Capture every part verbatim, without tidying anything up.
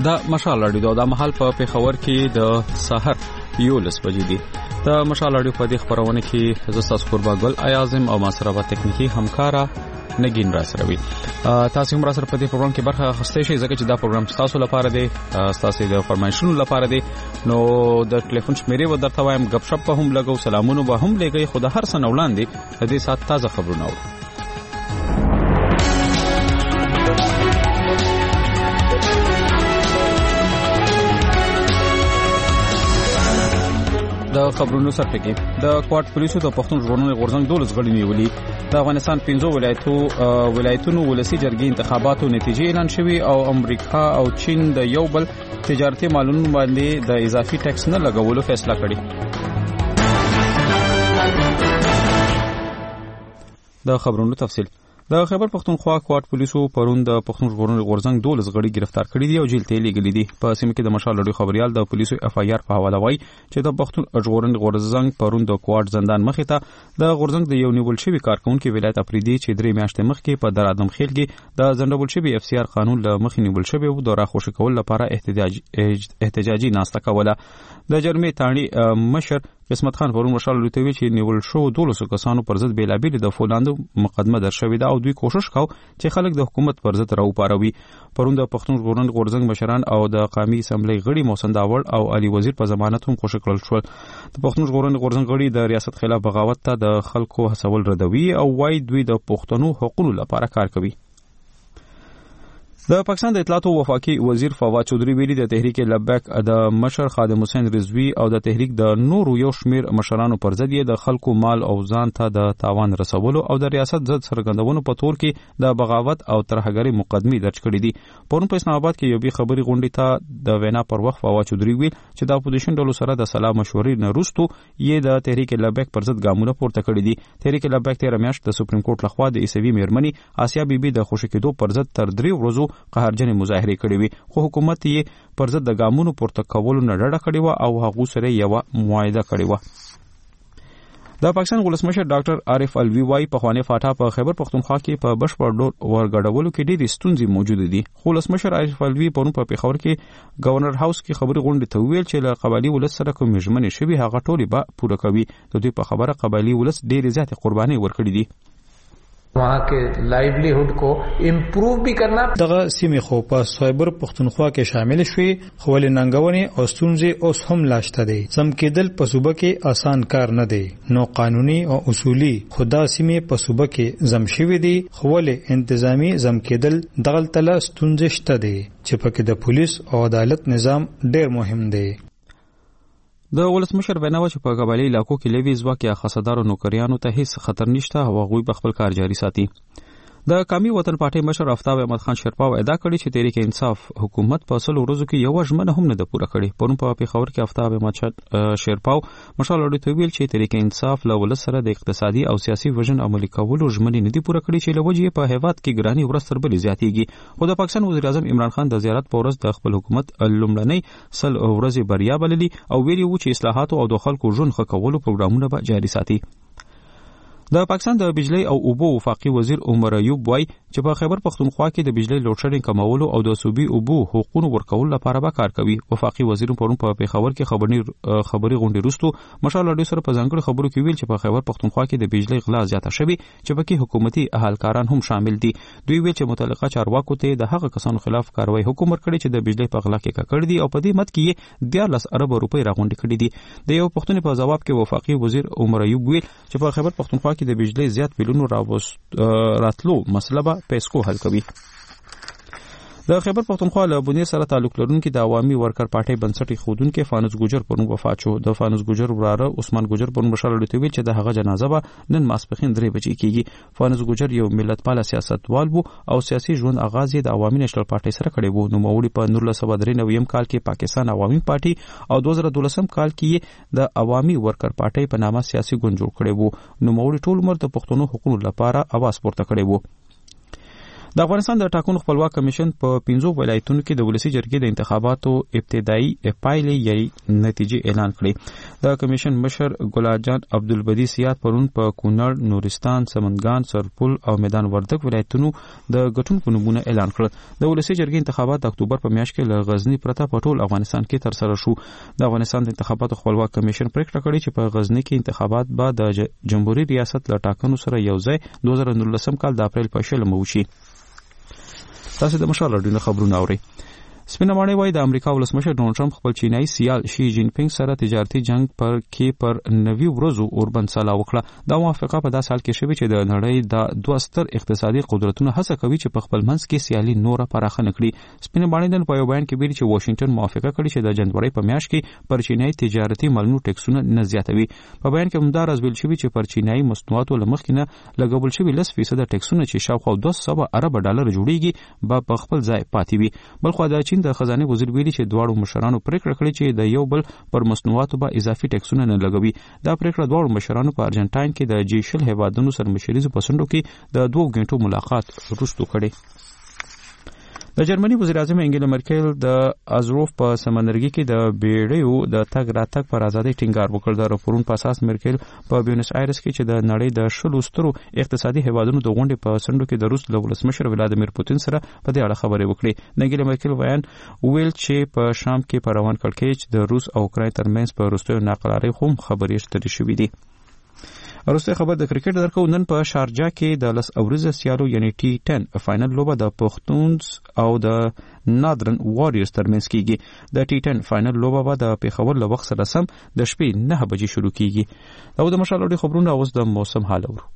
دا مشال اړیدو د محل په پیښور کې د سحر یولس بجې دي. د مشال اړیدو په دې خبرونه کې زستا سکورباګل ایازم او ماسره تکنیکی همکارا نگین را سره وي. تاسو هم را سره په دې پروګرام کې برخه اخیستئ شئ ځکه چې دا پروګرام تاسو لپاره دی، تاسو د فرمایشونو لپاره دی. نو د ټلیفون شمیرې و درته وایم، غب شپ په هم لګو، سلامونه به هم لګي، خو د هر څه نه وړاندې د دې سات تازه خبرونه اورو. د خبرونو سرټکی د کوارټ پولیسو د پښتون ژغورنې غورځنګ دولس غړي نیولي. د افغانستان پنځو ولایتو ولایتونو ولسی جرګې انتخاباتو نتیجې اعلان شوي او امریکا او چین د یو بل تجارتي مالونو باندې د اضافي ټیکس نه لګولو فیصله کړې. د خبرونو تفصیل. د خیبر پختونخوا کوارټ پولیسو پرون د پښتون ژغورنې غورځنګ دولس غړي گرفتار کړي دي او جیل ته لیږلي دي. په سیمه کې د مشال لړۍ خبريال د پولیسو اف آی آر په حواله وایي چې د پښتون ژغورنې غورځنګ پرون د کوارټ زندان مخې ته د غورځنګ د یو نیول شوی کارکونکو ولایت افریدي چې درې میاشتې مخکې په درادم خیل کې د زندبول شوی اف سی آر قانون له مخې نیول شوی او د راخوشي کول لپاره احتجاج احتجاجي ناسته کوله. د جرمې تاڼي مشر قسمت خان پرون مشال لوتوي چې نیول شو دولسو کسانو پر ضد بیلابیل د فولاندو مقدمه در شوې ده او دوی کوشش کاو چې خلک د حکومت پر ضد راوپاروي. پرون د پښتون ژغورنې غورځنګ مشران او د قومي اسمبلی غړي محسن داوړ او علي وزیر په ضمانت هم خوشی کړل شو. د پښتون ژغورنې غورځنګ غړي د ریاست خلاف بغاوت ته د خلکو هڅول ردوي او وايي دوی د پښتنو حقوقو لپاره کار کوي. د پاکستان د اطلاعات او وفاقي وزیر فواد چودري ویلي د تحریک لبیک د مشر خادم حسین رضوی او د تحریک د نورو یو شمیر مشرانو پر ضد د خلکو مال او ځان ته د تاوان رسولو او د ریاست ضد سرګندونو په تور کې د بغاوت او ترهګری مقدمې درج کړې دي. پرون په اسلام آباد کې یو بي خبري غونډې ته د وینا پر وخت فواد چودري ویل چې د اپوزیشن ډلو سره د سلا مشورې نه وروسته یې د تحریک لبیک پر ضد ګامونه پورته کړي دي. تحریک لبیک تیر میاشت د سپریم کورټ لخوا د عیسوي میرمنې آسیا بیبي د خوشی کېدو پر ضد تر درې ورځو قهرجن مظاهره کړې وي، خو حکومت یې پر ضد د ګامونو پورته کولو نه ډډه کړې و او هغه سره یو معاهده کړې و. د پاکستان ولسمشر ډاکټر عارف الوی وايي په خوانې فاټا په خیبر پختونخوا کې په بشپړ ډول ورګډولو کې ډېرې ستونزې موجود دي. خو ولسمشر عارف الوی پرون په پیښور کې گورنر هاوس کې خبري غونډې ته ویل چې له قبایلی ولس سره کوم ژمنې شوي هغه ټولې به پوره کوي. د دوی په خبره قبایلی ولس ډېرې زیاتې قرباني ورکړي دي. वहाँ के लाइवलीहुड को इम्प्रूव भी करना. دغه سیمې خو په خیبر پختونخوا کې شامل شوي، خو ولې ننګونې او ستونزې اوس هم لاشته دي. سم کېدل په صوبه کې آسان کار نه دی، نو قانوني او اصولي خدا سیمې په صوبه کې زم شوي دي، خو ولې انتظامی زم کېدل دغه تله ستونزې شته دي چې پکې د پولیس او عدالت نظام ډېر مهم دی. د ولسمشر ویناوه چې په قبایلی علاقو کې لوی ځواک یا خاصدارو نوکریانو ته هیڅ خطر نشته او هغوی په خپل کار جاري ساتي. د قومي وطن پارټي مشر آفتاب احمد خان شیرپاو ادا کړی چې تحریک انصاف حکومت په سلو ورځو کې یو ژمنه هم نه ده پوره کړې. پرون په پیښور کې آفتاب احمد شیرپاو مشال لړۍ ته ویل چې تحریک انصاف له ولس سره د اقتصادي او سیاسي وژن عملي کولو ژمنې نه دي پوره کړې چې لوجې په هیواد کې ګرانی ورځ تر بلې زیاتېږي. خو د پاکستان وزیر اعظم عمران خان د زیارت په ورځ د خپل حکومت لومړنۍ سل ورځې بریا بللي او ویلي و چې اصلاحات او د خلکو ژوند ښه کولو پروګرامونه به جاري ساتي. د پاکستان د بجلی او اوبو وفاقي وزیر عمر ایوب وای چې په خیبر پختونخوا کې د بجلی لوډ شیډینګ کمولو او د صوبي اوبو حقوقو ورکولو لپاره به کار کوي. وفاقي وزیر پرون په پیښور کې خبري خبري غونډې وروسته مشال لړۍ سره په ځانګړي خبرو کې ویل چې په خیبر پختونخوا کې د بجلی غلا زیاته شوی چې پکې حکومتي اهلکاران هم شامل دي. دوی ویل چې متعلقه چارواکو ته د هغه کسانو خلاف کاروایی حکم ورکړي چې د بجلی په غلا کې ککړ دي او په دې مت کې دیارلس ارب روپۍ راغونډې کړي دي. د یو پښتون په جواب کې وفاقي وزیر عمر ایوب ویل چې په خیبر پختونخوا کې د بجلی زیات بلونو راتلو مسله به پیسکو حل کوي. د خیبر پختونخوا له بنیر سره تعلق لرونکي د عوامي ورکر پارټي بنسټي خودونکو فانوس ګوجر پرون وفات شو. د فانوس ګوجر وراره عثمان ګوجر پرون مشال لټوي ویل چې د هغه جنازه به نن ماسپخین درې بجې کیږي. فانوس ګوجر یو ملت پال سیاستوال وو او سیاسي ژوند آغاز یې د عوامي نېشنل پارټي سره کړی وو. نو موري په نولس سوه درې نوي کال کې پاکستان عوامي پارټي او دوه زره دولس کال کې د عوامي ورکر پارټي په نامه سیاسي ګوند جوړ کړی وو. نو موري ټول عمر د پښتنو حقوقو لپاره اواز پورته کړی وو. د افغانستان د ټاکنو خپلواک کمیشن په پنځو ولایتونو کې د ولسی جرګې د انتخاباتو ابتدایي پایلې یې نتیجې اعلان کړې. د کمیشن مشر ګلجان عبدالبدی سیاد پرون په کونړ، نورستان، سمنګان، سرپل او میدان وردګ ولایتونو د ګټونکو نومونه اعلان کړل. د ولسی جرګې انتخابات د اکتوبر په میاشت کې له غزنی پرته په ټول افغانستان کې تر سره شو. د افغانستان د انتخاباتو خپلواک کمیشن پریکړه کړې چې په غزنی کې انتخابات به د جمهوریت ریاست له ټاکنو سره یوځای دوه زره نولسم کال د اپریل په شلمه وشي. تاسو د مشال راډیو خبرونه اورئ. سپینه ماڼۍ وایي د امریکا ولسمشر ډونالډ ټرمپ خپل چینایي سیال شي جین پینګ سره تجارتي جنگ پر کې پر نوي ورځو اوربند سلا وکړه. دا موافقه په داسې حال کې شوې چې د نړۍ د دوه ستر اقتصادي قدرتونو هڅه کوي چې په خپل منځ کې سیالي نوره پراخه نکړي. سپینه ماڼۍ نن په یو بیان کې ویلي چې واشنگټن موافقه کړې چې د جنوري په میاشت کې پر چینایي تجارتي مالونو ټیکسونه نه زیاتوي. په بیان کې همدا راز ویل شوی چې پر چینایي مصنوعاتو لمخې نه لګول شوی لس فیصد ټیکسونه چې شاوخوا دوه سوه ارب ډالر جوړیږي به په خپل ځای پاتې وي. بلخو د چین د خزانه وزیر ویلي چې دواړو مشرانو پریکړه کړې چې د یو بل پر مصنوعاتو به اضافي ټیکسونه نه لګوي. دا پریکړه دواړو مشرانو په ارجنټاین کې د جی شل هیوادونو سرمشریزو په سندو کې د دوه غنټو ملاقات وروسته کړي. د جرمني وزیر اعظم انګیلا مرکل د ازروف په سمندرګي کې د بیړیو د تګ راتګ پر ازادۍ ټینګار وکړ. د راپورونو په اساس مرکل په بیونس آیرس کې چې د نړۍ د شلو سترو اقتصادي هیوادونو د غونډې په سندو کې د روس له ولسمشر ولادیمیر پوتین سره په دې اړه خبرې وکړې. انګیلا مرکل ویان ویل چې په شام کې په روان کړکېچ د روس او اوکراین ترمنځ په وروستیو ناقرارۍ هم خبرې شتري شوې دي. وروسته خبر د کرکټ درکو. نن په شارجه کې د لس اوريزه سیالو یعنی ټي ټن فائنل لوبه د پښتونز او د نادرن واريورز ترمنځ کیږي. د ټي ټن فائنل لوبه به د پیښور له وخت سره سم د شپې نه بجې شروع کیږي. او د مشال خبرونه اوس د موسم حال اورو.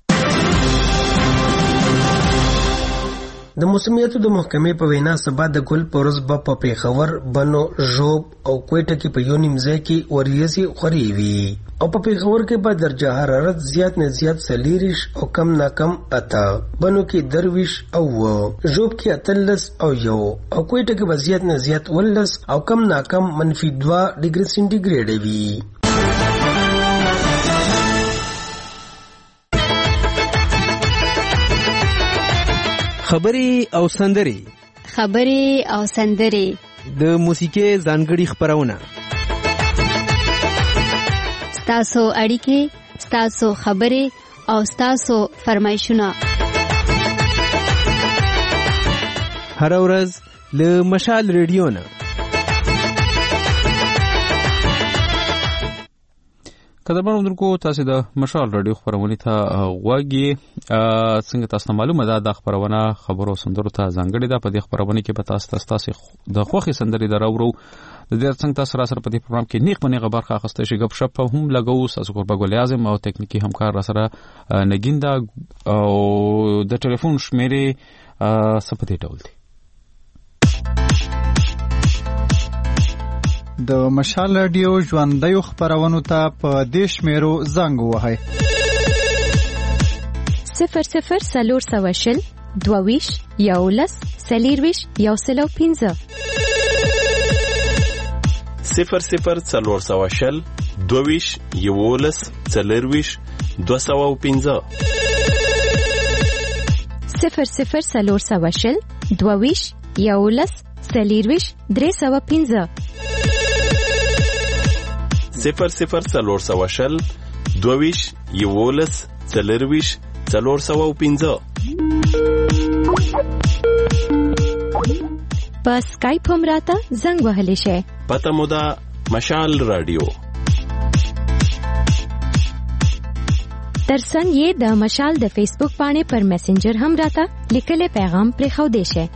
د موسمیاتو د محکمې په وینا سبا د ګل پرز په په پیښور، بنو، ژوب او کوټه کې په یو نیم ځای کې وریځي خوري وي او په پیښور کې په درجه حرارت زیات نه زیات سلیریش او کم نه کم اته، بنو کې درویش او ژوب کې اتلس او یو او کوټه کې به زیات نه زیات ولس او کم نه کم منفي دوه ډیګري سنټیګریډ وي. خبري او سندري خبري او سندري د موسیقي ځانګړي خبرونه ستاسو اړیکې ستاسو خبري او ستاسو فرمایشونه هر ورځ له مشال ریډیو نه. قدرمن اندونکو تاسو د مشال رادیو خبرونه ته غوږی. څنګه تاسو معلومه ده د خبرونه خبرو سندرو ته ځانګړي ده. په دې خبرونه کې به تاسو تاسو د خوخي سندري دراورو د دې څنګه تاسو را سره په دې پروګرام کې نیک منی خبر خاصه اخستې شي. غب شپ هم لګو تاسو قربا ګل اعظم او ټکنیکی همکار را سره نګیندا او د ټلیفون شمیرې سپدې ډول دي. د مشال رادیو ژوندۍ خبرونو ته په دیش میرو زنګ وهاي صفر صفر سلور سواشل دوویش یولس سلیرویش یوسلو پینزه صفر صفر سلور سواشل دوویش یولس سلیرویش دو سو پینزه صفر صفر سلور سواشل دوویش یولس سلیرویش درې سو پینزه صفر صفر سلور سواشل دوویش یولس سلیرویش سلور سو پینزه. په سکایپ هم راته زنګ وهلی شي. پته مو ده مشال رادیو. ترڅنګ یې د مشال د فیسبوک باندې پر میسنجر هم راته لیکل پیغام پرې خو دی شي.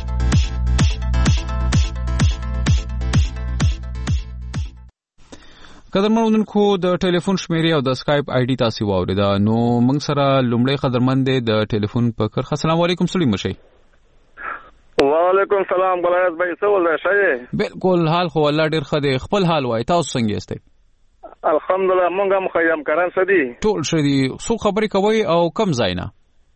قدرمن کو د ټلیفون شمیرې او د اسکایپ آی ډی تاسو واوریدا. نو موږ سره لومړی قدرمن دی د ټلیفون په کر. السلام علیکم سلیم مشي. وعلیکم السلام بلایز بھائی څه ول شي؟ بالکل حال خو الله ډیر ښه دی. خپل حال وای تاسو څنګه یاست؟ الحمدلله موږ هم خیام کران سدي ټول شدي. سو خبرې کوي او کم زاینا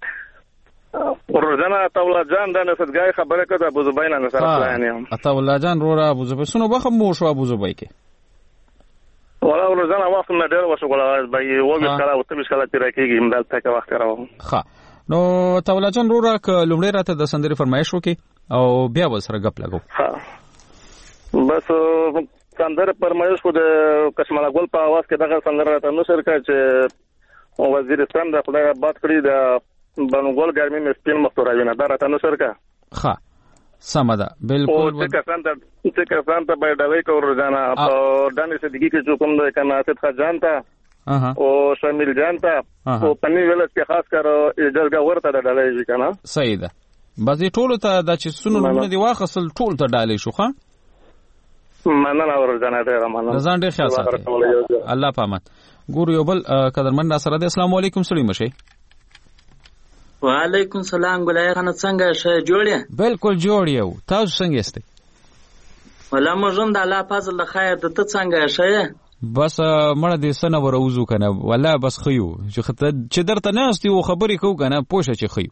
ورځنا تولا جان د نسدګای خبره کړه ابو زبیر نه سره پلان اتولا جان رورا ابو زبیر سنو بخم مو شو ابو زبیر کې ولا ورځنا وخت نه ډیر وشو غواړم بای وګ کړه او تبي شاله تیر کېږي امداد تک وخت راو. ښه نو تولا جان رورا ک لومړی راته د سندري فرمایش وکي او بیا به سره غپ لګو. ها بس سندره فرمایش خو د کشماله ګل په आवाज کې دغه سندره راته نو سر کا چې وزیرستان د خدای آباد کړی د بنو ګل ګرمي مسپین مختوراوینه دا راته نو سر کا. ها سمه ده بالکل. او څه کسان ته څه کسان ته به ډوي کو روزانه په دانې صدیقی کې چې کوم د کناسب خجان ته او شامل جان ته او پنی ولس کې خاص کر اجازه ورته ډالې شي کنه. صحیح ده. بس ټول ته د چې سونو نه دی واخصل ټول ته ډالې شو ښا. مننه ورځنه ډیر مننه. ځان ډیر خیال ساتئ. الله پامت. ګور یو بل قدرمن سره د السلام علیکم سړي مشه. وعلیکم سلام ګلای خان څنګه شه جوړه؟ بالکل جوړ یو. تاسو څنګه یاست؟ ولا مجون د الله فضل د خیر د ته څنګه شه؟ بس مړه دې سنه وروزو کنه والله بس خيو چې خطر چې درته نه استي و خبرې کو کنه پوښه چې خيو.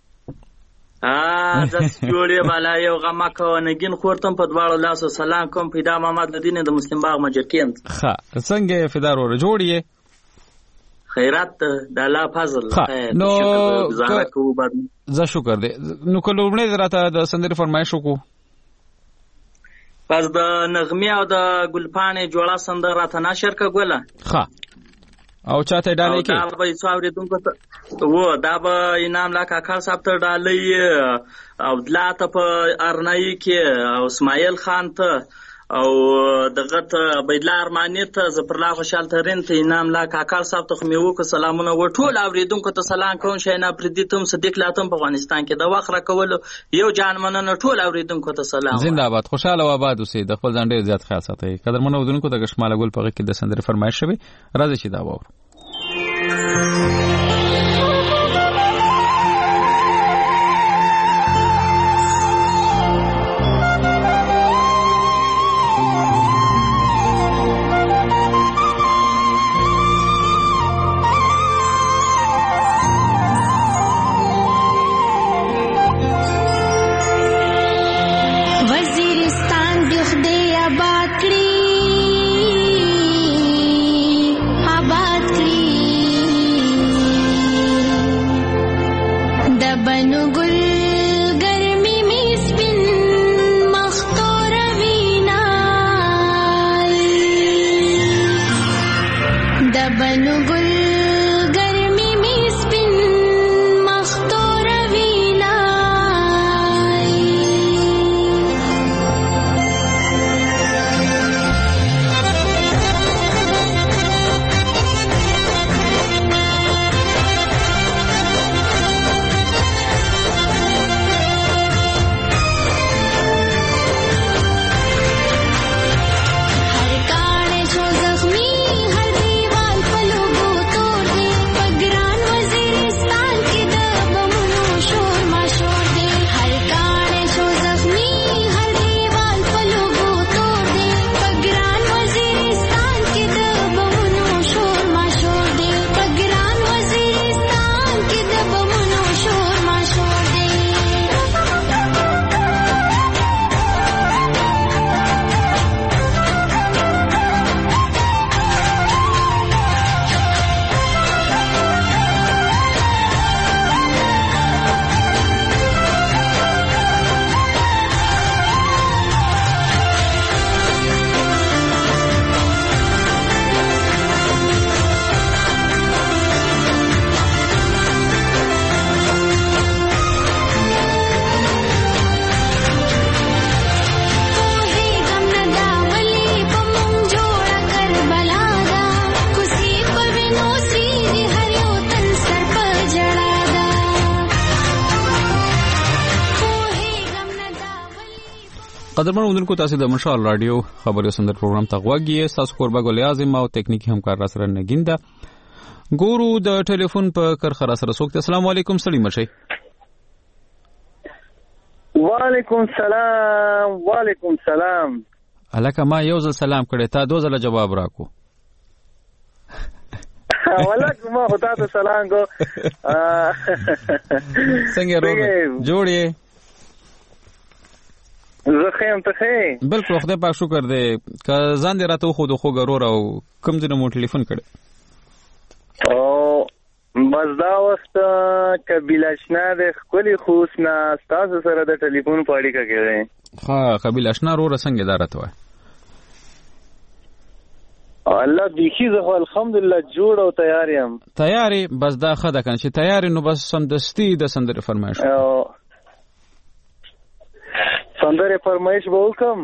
ا د جوړې بالا یو غما کو نګین خورتم په دواړو لاسو سلام کوم پیدا محمد لدین د مسلم باغ مجرکین. ښه څنګه فدار ور جوړې خیرات د الله فضل خیر نو زه کو بعد زه شکر دې نو کله وړاندې راته د سندري فرمایش وکړو پس د نغمه او د ګلپانې جوړه سندره راته نشر کا ګوله. ښه او چاته ډالې کې دا به څاورې دونکو ته و دا به انعام لا کاکا صاحب ته ډالې او دلاته په ارنای کې او اسماعیل خان ته او دغه ته بيدلا ارمانی ته زپرلا خوشحال ترين ته انعام لا کاکا صاحب ته میو کو سلامونه و ټول اوریدونکو ته سلام کوم شینا پردیتم صدیق لاتم په افغانستان کې د وخت را کول یو جان مننه ټول اوریدونکو ته سلام. زنده‌باد خوشاله و آباد اوسئ. د خپل ځان ډیر زیات خیال ساتئ. قدرمن اوریدونکو د کشماله ګل په کې د سندري فرمایش شوی راځي چې دا وور. قدرمن اوریدونکو تاسو د مشال رادیو خبرو سندر پروګرام ته غوږی تاسو قربا ګل اعظم او ټیکنیکی همکار را سره نګیندا ګورو د ټلیفون په کرخه را سره سوکته. السلام علیکم سړي مشي. وعلیکم سلام. وعلیکم سلام. الکه ما یو ځل سلام کړی تا دو ځله جواب راکو. ولکه ما خدا ته سلام کو. څنګه روغ جوړې زه خیم ته خې بالکل خدای پاک شکر دې که ځان دې راته خو د خو ګرور او کوم دې مو ټلیفون کړي او بس دا وخت قبیل اشنا د خپل خوسنا تاسو سره د ټلیفون په اړیکه کې دی. ها قبیل اشنا رو رسنګ ادارت وای الله بیخي زه الحمدلله جوړ او تیار یم. تیاری بس دا خده کنه چې تیاری نو بس سمدستی د سندره فرمایش سندره فرمایش به وکم.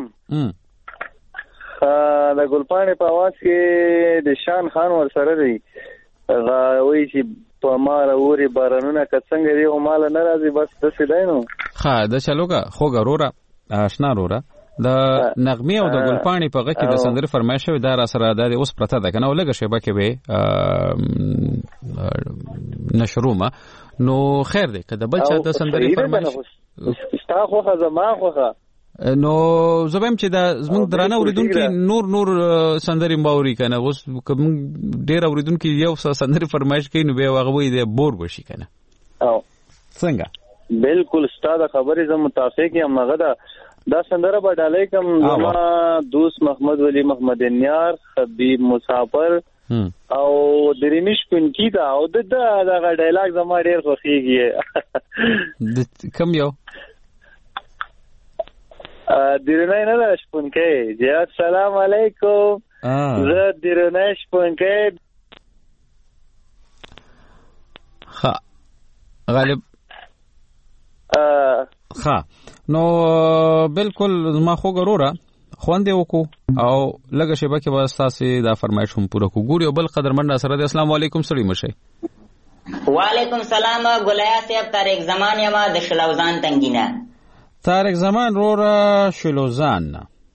د ګلپاڼې په आवाज کې د شان خان ور سره دی غوي چې په مار اوري بارانونه کڅنګ دی او مال نه راځي بس د سیدای نو ها د چلوګه خو غرورا آشنا رورا د نغمه او د ګلپاڼې په غږ کې د سندره فرمایش شوی دا را سره د اوس پرته ده کنه ولګه شیبه کې به نشرومه نو خیر دی کله بل چا د سندره فرمایش ستا خو زما خو نو زبم چې دا زموږ درانه اوریدونکو نور نور سندري ماوري کنه اوس کوم ډیر اوریدونکو یو سندري فرمایش کوي نو به واغوي د بور بشي کنه او څنګه بالکل ستاسو خبرې زم متافق یم هغه دا دا سندره به ډالۍ کوم زما دوست محمد ولی محمد نیار حبیب مسافر او دریمش پنکی دا او د دا ډایلاګ زما ډیر خوښیږي کم یو دیرنای نه ده شپونکه جی السلام علیکم زه دیرنای شپونکه ها غالب ها نو بالکل ما خو ګروره خوندې وکړو او لږه شیبه کې به ستاسې دا فرمایش هم پوره کړو ګوري او بل قدرمن راسره دی. السلام علیکم سړی مشئ. وعلیکم سلام ګلیا صاحب طارق زمان یم د شلوزان تنګینه. طارق زمان رورا شلوزان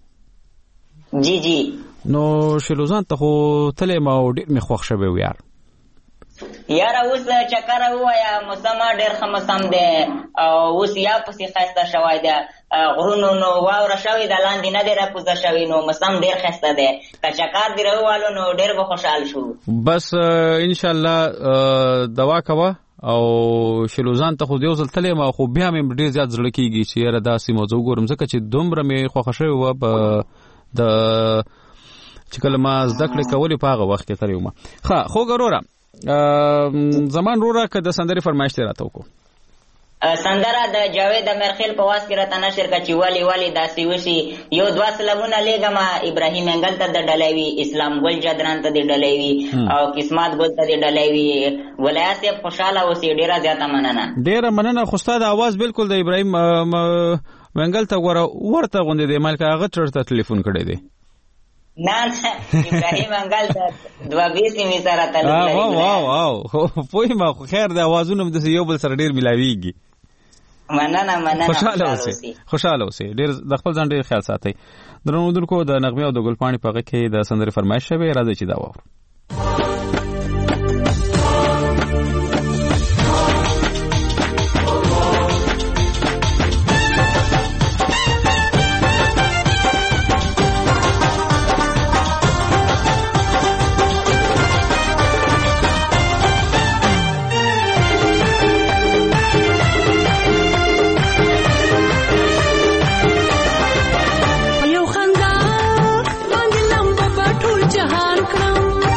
جی جی نو شلوزان ته خو تلې ما ډېر مې خوښ شوی و یار یاره اوس چکر ووایا موسم ډېر ښه موسم دی او اوس یا پسې ښایسته شوی دی غرونو نو واوره شوې ده لاندې نه دی راکوزه شوې نو موسم ډېر ښایسته دی که چکر دې راووالو نو ډېر به خوشحال شو. بس انشاءالله دوا کوه او شلوزان ته خو دیو ځل تلې ما خو بیا مې ډېر زیات زړه کېږي چې یاره داسې موضوع ګورم ځکه چې دومره مې خوښه شوې وه په د چې کله ما زده کړې کولې په هغه وخت کې تلې ومه. ښه خو ګروره زمان روره که د سندرې فرمایش دې راته وکړو. سندره د جاوید امرخیل په واس کې راته نشر کړه چې ولې ولې داسې وشي. یو دوه سلامونه لیږم ابراهیم انګل ته د ډلی وي اسلام ګل جدران ته د ډلی وي او قسمت ګل ته د ډلی وي. ولایت صاحب خوشحاله اوسې ډېره زیاته مننه. ډېره مننه خو ستا د اواز بالکل د ابراهیم منګل ته ګوره ورته غوندې دی مالکه هغه ته ټلیفون کړی دی. نه نه ابراهیم انګل ته دوه بیسې مې سره تعلق لري. واو واو پوهېږم خو خیر د اوازونه هم داسې یو بل سره ډېر میلاویږي. مننه مننه خوشحاله اوسئ خوشحاله اوسئ ډېر د خپل ځان ډېر خیال ساتئ. درنو اورېدونکو د نغمې او د ګلپاڼې په غږ کې د سندرې فرمایش شوی راځئ چې دا واورو. یو خندا باندې لمبه په ټول جهان کړم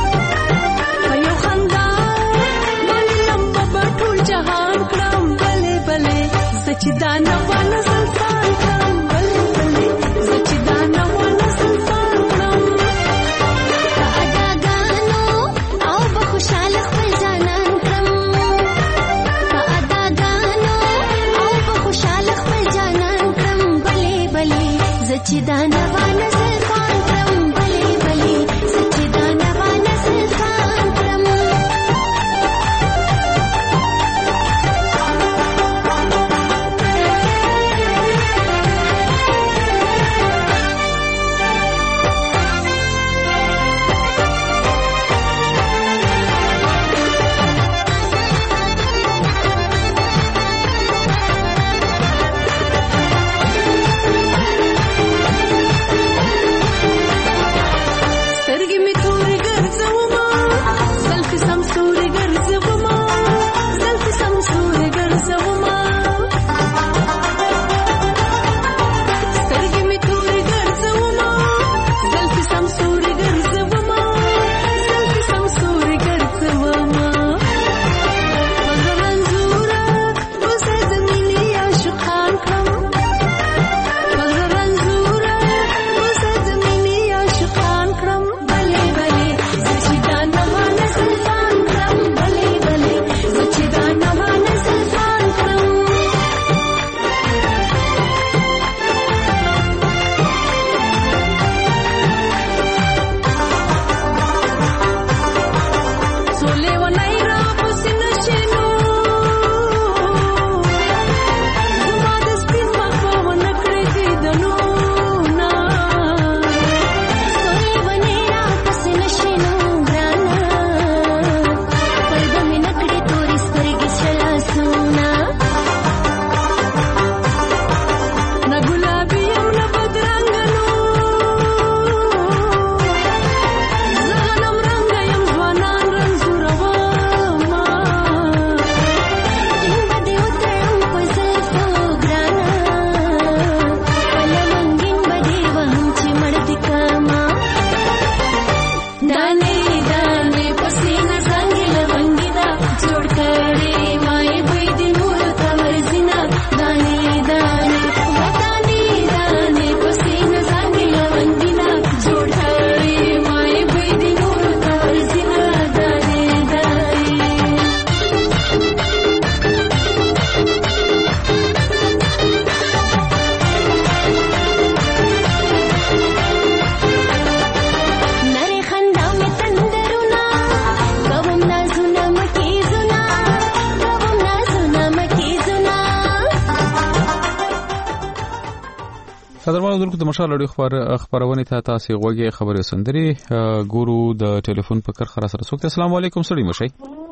قدرمنو دونکو د مشال لړۍ خبر خبرونه ته تاسو غوږی خبري سندري ګورو د ټلیفون په کر خلاص رسوک. السلام علیکم سړی مشي.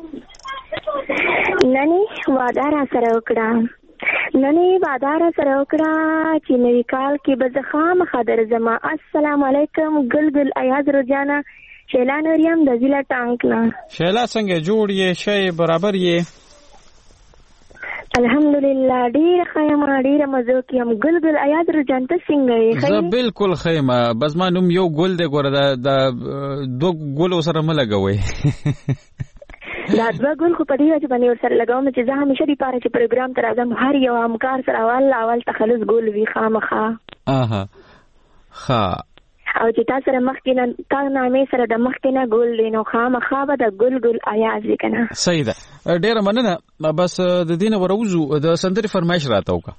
نني وادار سره وکړه نني وادار سره وکړه چې نوی کال کې به زخام خبر زما. السلام علیکم ګلګل ایاز روزانا شیلا نوریم د ضلع ټانک نه. شیلا څنګه جوړ یې شی برابر یې؟ الحمدلله ډیر خیمه ډیر مزو کې هم ګلګل ایاز روزان ته څنګه یې؟ زه بالکل خیمه بس ما نوم یو ګل دی ګوره د دو ګل سره ملګوي دا دوه ګل خو په دې وجه باندې ورسره لګوم چې زه همیشه دی پاره چې پروګرام تر اعظم هر یو همکار سره اول اول تخلص ګل وی خامخا. اها ها او چې تاسو سره مخکې نه تا نامې سره د مخکې نه ګل دی نو خامخا به د ګل ګل ایاز وکنه. صحیح ده ډیره مننه. بس د دینه وروزو د سندري فرمایش راته وکړه.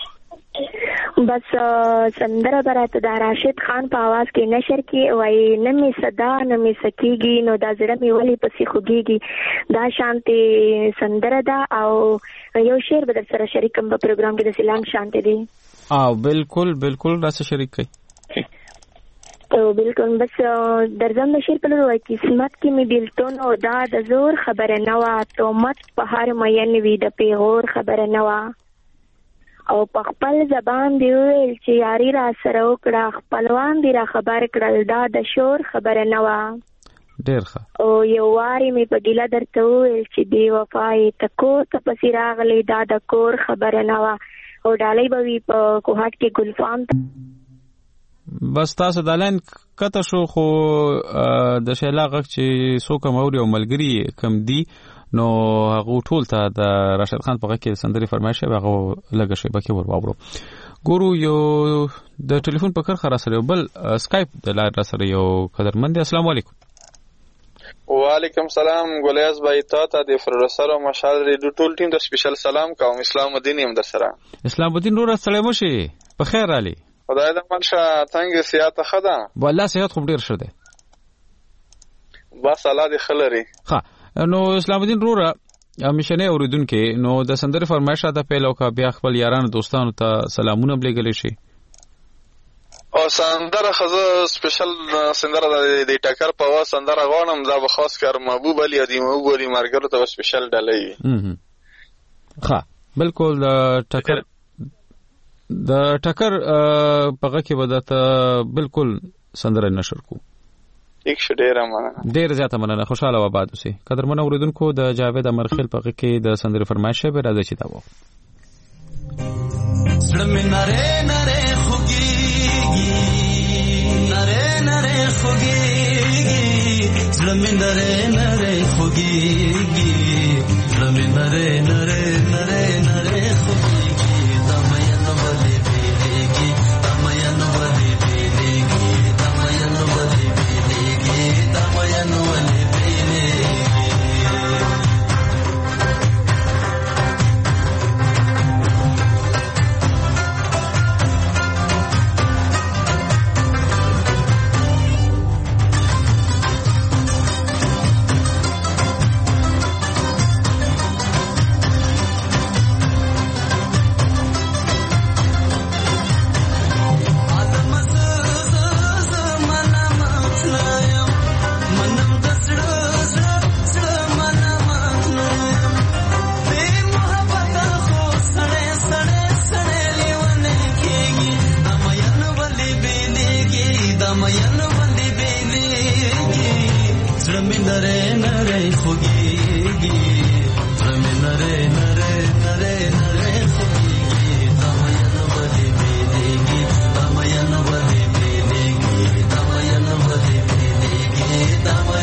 بس سندره براته د راشد خان په आवाज کې نشر کې وای نمې صدا نمې سکیږي نو دا زړه مې ولې پسې خوږيږي دا شانتي سندره ده او یو شعر به در سره شریکم په پروګرام کې د سلام شانتي دی. او بالکل بالکل را سره شریک کړئ. تو بالکل بس درځم د شعر په لور وای قسمت کې می دلتون او دا د زور خبره نه وا تو مت په هر مېن وی د پیغور خبره نه وا او په خپل زبان دی ویل چې یاري را سره وکړه خپلوان دی را خبر کړل دا د شور خبره نه وا. ډیر ښه. او یو واری می په ګیله درته ویل چې دی وفای تکو ته پسې راغلی دا د کور خبره نه وا او ډالۍ به وي په کوهاټ کې ګلفام. بس تاسو د لاین کته شو خو د شیلا غږ چې څوک موري او ملګری کم دی نو هغه ټول ته د راشد خان په غږ کې سندري فرمایشه هغه لګه شی بکه ور واورو. ګورو یو د ټلیفون په کر خره سره بل اسکایپ د لار سره یو قدرمند. السلام علیکم. وعلیکم سلام ګولیاز بھائی تا ته د پروډوسر او مشال ریډیو ټول ټیم د سپیشل سلام کوم. اسلام الدین هم در سره. اسلام الدین نور السلام شي په خیر علي. خدای دې منشه څنګه سیاحت خدا والله سیاحت خو ډیر شه ده بس الله دې خلري. ها نو اسلام الدین روره همیشنه اوریدونکو نو د سندره فرمایشه د پیلو کا بیا خپل یارانو دوستانو ته سلامونه بلګل شي. او سندره خزه سپیشل سندره د ټکر په وا سندره غونم دا به خاص کر محبوب علي ادي محبوب علي مرګرو ته سپیشل ډالۍ. ها بالکل د ټکر د ټکر پغه کې ودته بالکل سندره نشر کو. یک شډیره مننه ډیر زیاته مننه خوشاله و آباد اوسئ. قدرمن اوریدونکو د جاوید امرخیل پغه کې د سندره فرمایشه به راځي چې دا و زړه مې نره نره خوږيږي نره نره خوږيږي زړه مې نره نره خوږيږي زړه مې نره نره نره نره خوږيږي دا مې نو ولې پیږي دا مې نو ولې پیږي دا مې نو ولې پیږي دا مې نو ولې پیږي. Dama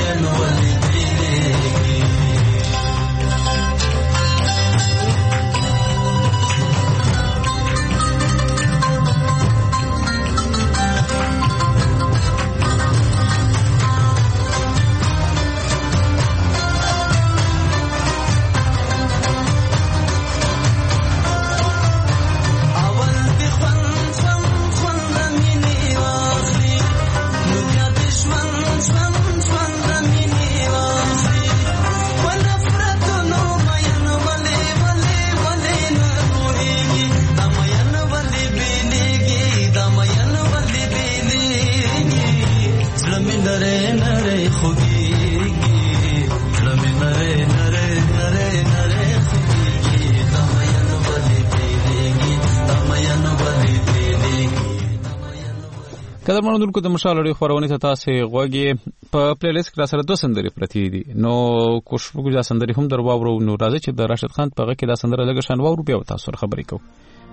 کله مونږ د مشال لري خبرونه ته تاسو غوږی په پلی لیست کې سره دوه سندري پرتی دي نو کوشش وکړو دا سندري هم در واورو نو راځي چې د راشد خان په غږ کې دا سندره لګ شان واورو بیا تاسو خبرې کوو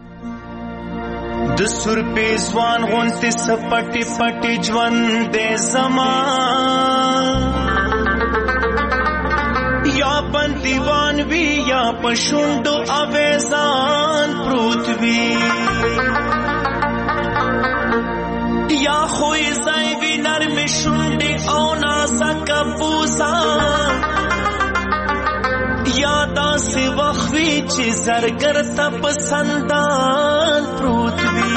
د سر په ځوان غونته سپټي پټي ژوند دې زمان یا بندیوان وی یا پښوندو اویزان پروت وی یا خوی زای وی نرم شونډي او نازک بوسا یا داسې وخوي چې زرګر ته پسندان پروت وی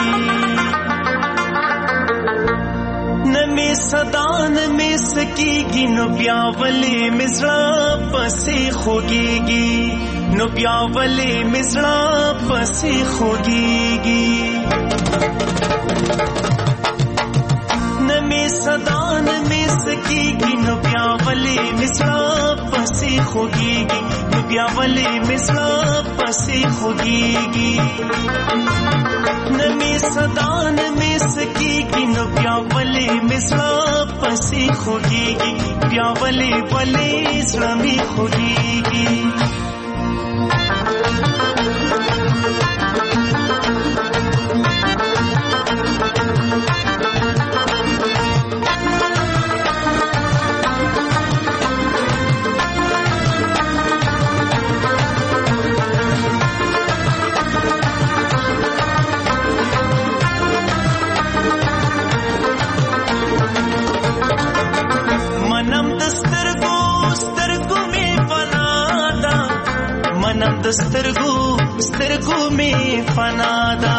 نمی صدا نمی سکیگی نو بیاولی مزرا پسی خوگیگی نو بیاولی مزرا پسی خوگیگی نمی صدا نمی سکیگی نو بیاولی مزرا پسی خوگیگی نو بیاولی مزرا پسی خوگیگی نمی صدا نمی سکیگی نو بیاولی مزرا پسی خوگیگی بیاولی ولی اسلامی خوگیگی سترګو سترګو می فنادا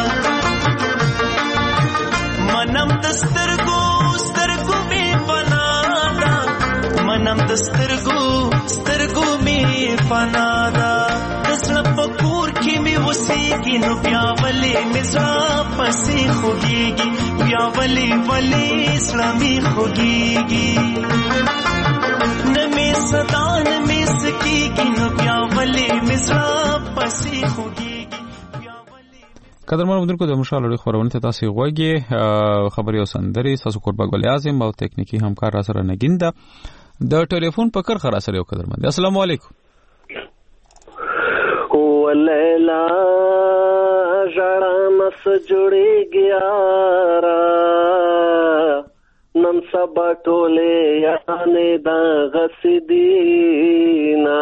منم د سترګو سترګو می فنادا منم د سترګو سترګو می فنادا دسل پکور کی می وسیږي نو بیا ولې مزا پسې خوږيږي بیا ولې ولې اسلامي خوږيږي نمی صدا نمی سکیږي نو بیا ولې مزا پسې خوږيږي قدرمن مدونکو د مشال لري خبرونه ته تاسو غوږی خبري او سندري تاسو قربا ګل اعظم او تکنیکی همکار را سره نګیندا د ټلیفون په کر خرا سره یو قدرمن السلام علیکم او لیلا جړه مس جوړي ګیارا نن سبا ټوله یانه دا غسدینا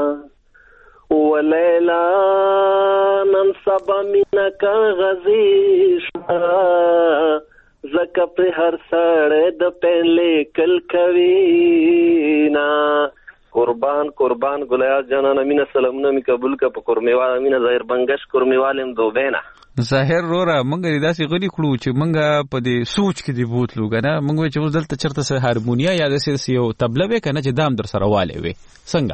ولیلا نن سبا مینا کا غزیش زکه په هر سړی د پهلې کل کوینا قربان قربان ګلیا جانانه مینا سلامونه می قبول ک په کورمیواله مینا ظاهر بنگش کورمیوالم دوبینا ظاهر رورا مونږ داسې غلی کړو چې مونږ په دې سوچ کې دی بوتلو کنه مونږ چې اوس دلته چرته سه هارمونیا یا د سې یو تبله به کنه چې دام در سره والي وي څنګه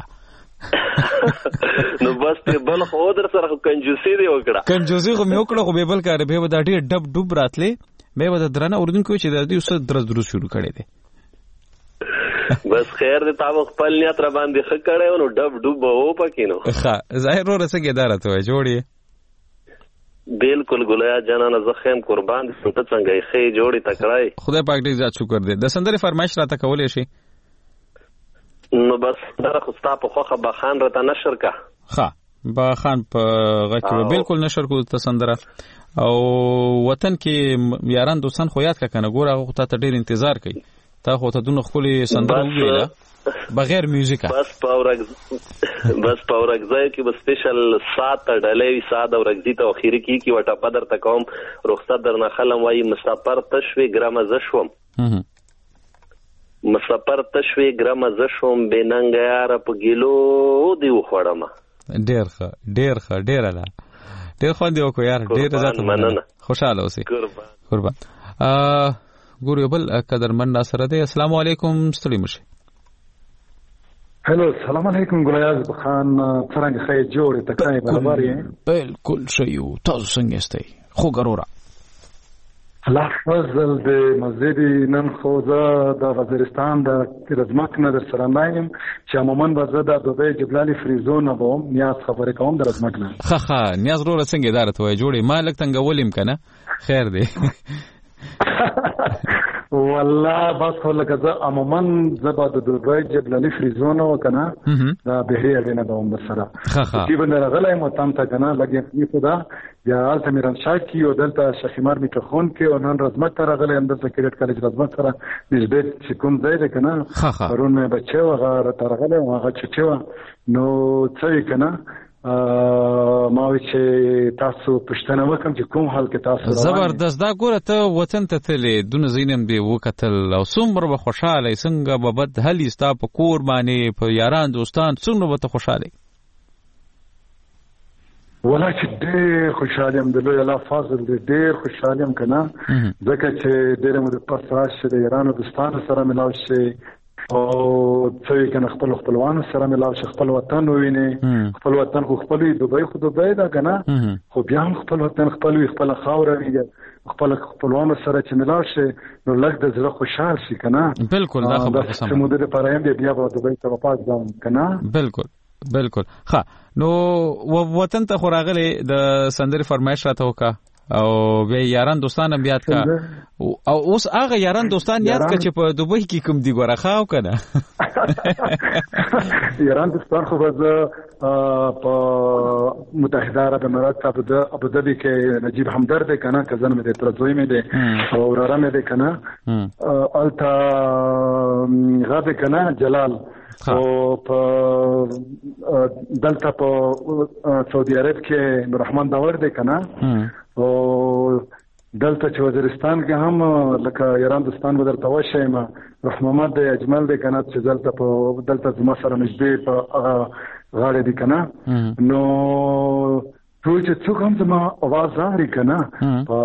نو بس ته بل خو در سره کنجوسی دی وکړه کنجوسی خو مې وکړه خو به بل کار به ودا ډېر ډب ډوب راتلې مې ودا درنه اردن کوی چې د دې اوس درز درز شروع کړي دي بس خیر دې تاسو خپل نیت را باندې خکړې نو ډب ډوب وو پکینو ښه ظاهر ور څنګه اداره ته جوړي بالکل ګلیا جانانه زخم قربان دې څنګه څنګه خې جوړي تکړای خدای پاک دې زیات شکر دې د سندري فرمایش راته کولې شي نو بس دا خو ستا په خوخه با خان راته نشر کا ښه با خان په غکه بالکل نشر کو ته سندره او وطن کې یاران دوستان خو یاد کا کنه ګوره هغه ته ډېر انتظار کوي تا خو ته دونه خولي سندره ویله بغیر میوزیک بس پاورګ بس پاورګ ځای کې بس سپیشل سات ډلې ساده او رګدي ته اخیری کې کی وټه پدر ته کوم رخصت درنه خلم وای مسافر تشوي ګرامه زشوم مسافر تشوي ګرامه زشوم بننګ یار په ګلو دی وخړم ډیر ښه ډیر ښه ډیر اله ډیر خو دی وکړ یار ډیر ذات مننه خوشاله اوسې قربان قربان ا ګورو بل قدرمن ناصر دی السلام علیکم ستړي مشه هلو السلام علیکم ګلیاز خان څنګه خیر جوړ تکای برابر یې بالکل شیو تاسو څنګه استئ خو ګرورا الله فضل د مسجد نن خوزه د وزیرستان د رزمک نه در سره نایم چې عموما وزه د دوبه جبلالي فریزون ووم نیاز خبره کوم د رزمک نه خه خه نیاز ورو څنګه اداره توای جوړي مالک څنګه ولیم کنه خیر دی والله بس خو لکه زه عموما زه به د دوبۍ جبلالي فریزونه وکنه دا بهري اړینه ده هم سره چې باندې راغلی م تام ته کنه لګي خو دا یا الته میران شاه کی او دلته شخیمار میټخون کې او نن رزمت ته راغلی هم د سکرټ کالج رزمت سره نسبت چې کوم ځای ده کنه پرون مې بچو هغه ته راغلی او هغه چې نو څه کنه ما وی چې تاسو پښتنه وکم چې کوم حال کې تاسو زبردست دا ګوره ته وطن ته تلې دونه زینم به وکتل او څومره به خوشاله څنګه به بد هلی ستا په کور باندې په یاران دوستان څومره به ته خوشاله ولا چې ډېر خوشاله يم د لوی الله فضل دې ډېر خوشاله يم کنه ځکه چې ډېر مو د پاساش د یارانو دوستانو سره ملاو شي او څوک کنه خپل خپلوانو سره ملاو شي خپل وطن وویني خپل وطن خو خپل دوبۍ خو دوبۍ دا کنه خو بیا هم خپل وطن خپل خپل خاور وي خپل خپلوانو سره چې ملاو شي نو لږ د زړه خوشحال شي کنه بالکل دا خبره سم چې مودې لپاره هم بیا په دوبۍ ته واپس ځم کنه بالکل بالکل ها نو وطن ته خو راغلي د سندري فرمایش راته وکا او بیا یاران دوستان هم یاد کا او اوس هغه یاران دوستان یاد کا چې په دوبۍ کې کوم دی ګوره خاو کنه یاران دوستان خو به په متحده عرب امارات ابو ظبي کې نجیب همدرد کنه کزن مې د ترزوی مې ده او راره مې ده کنه التا غاب کنه جلال او په دلته په سعودي عرب کې نوررحمان داور ده کنه او دلته چې وزیرستان کې هم لکه ایران دوستان بدرته وشایم رحمت د اجمل د کنه چې دلته په دلته زما سره نږدې په غاړه دي کنه نو ټول چې څوک هم زما आवाज اوري کنه په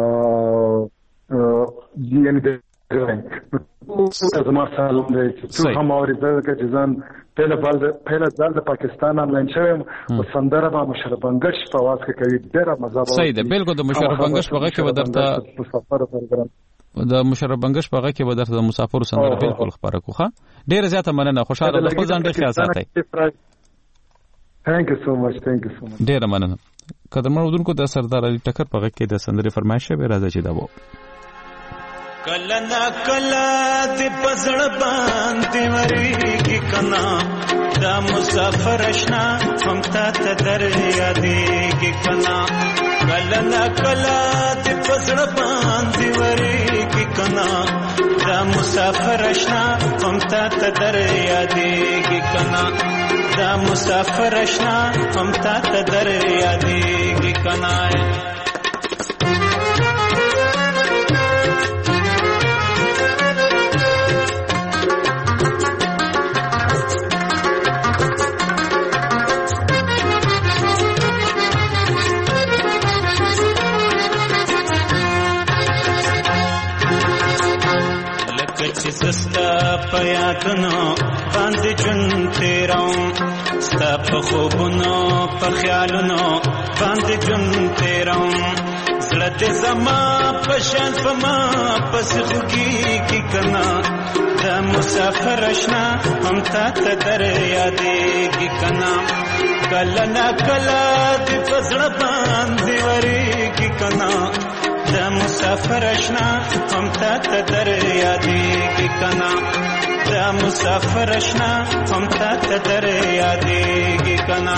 یعنی د زما سره څوک هم اوري چې ځان پهله بل پهله ځل د پاکستان آنلاین شوم او سندره با مشرف بنگش په واس کې کوي ډیره مزه به صحیح ده بالکل د مشرف بنگش په غږ کې ودرته مسافر پروګرام د مشرف بنگش په غږ کې ودرته د مسافر سندره بالکل خبره کوخه ډیره زیاته مننه خوشاله د خپل ځان ډیر خیال ساتي ثانک یو سو مچ ثانک یو سو مچ ډیره مننه قدرمن اردوونکو د سردار علي ټکر په غږ کې د سندري فرمایش به راځي چې دا وو کله نا کله د پزړ باندې وریږي کنا دا مسافر اشنا هم تا ته در یادېږي کنا کله نا کله د پزړ باندې وریږي کنا دا مسافر اشنا هم تا ته در یادېږي کنا دا مسافر اشنا هم تا ته در یادېږي کنا سستا پیاتونو باندې جون تیراو ستا په خوبونو په خیالونو باندې جون تیراو زړه دې زما په شان په ما پس خوږي کی کنا دا مسافر اشنا هم تا ته در یادېږي کنا کله نا کله دې پزړه باندې وریږي کنا دا مسافر اشنا هم تا ته در یادېږي کنا دا مسافر اشنا هم تا ته در یادېږي کنا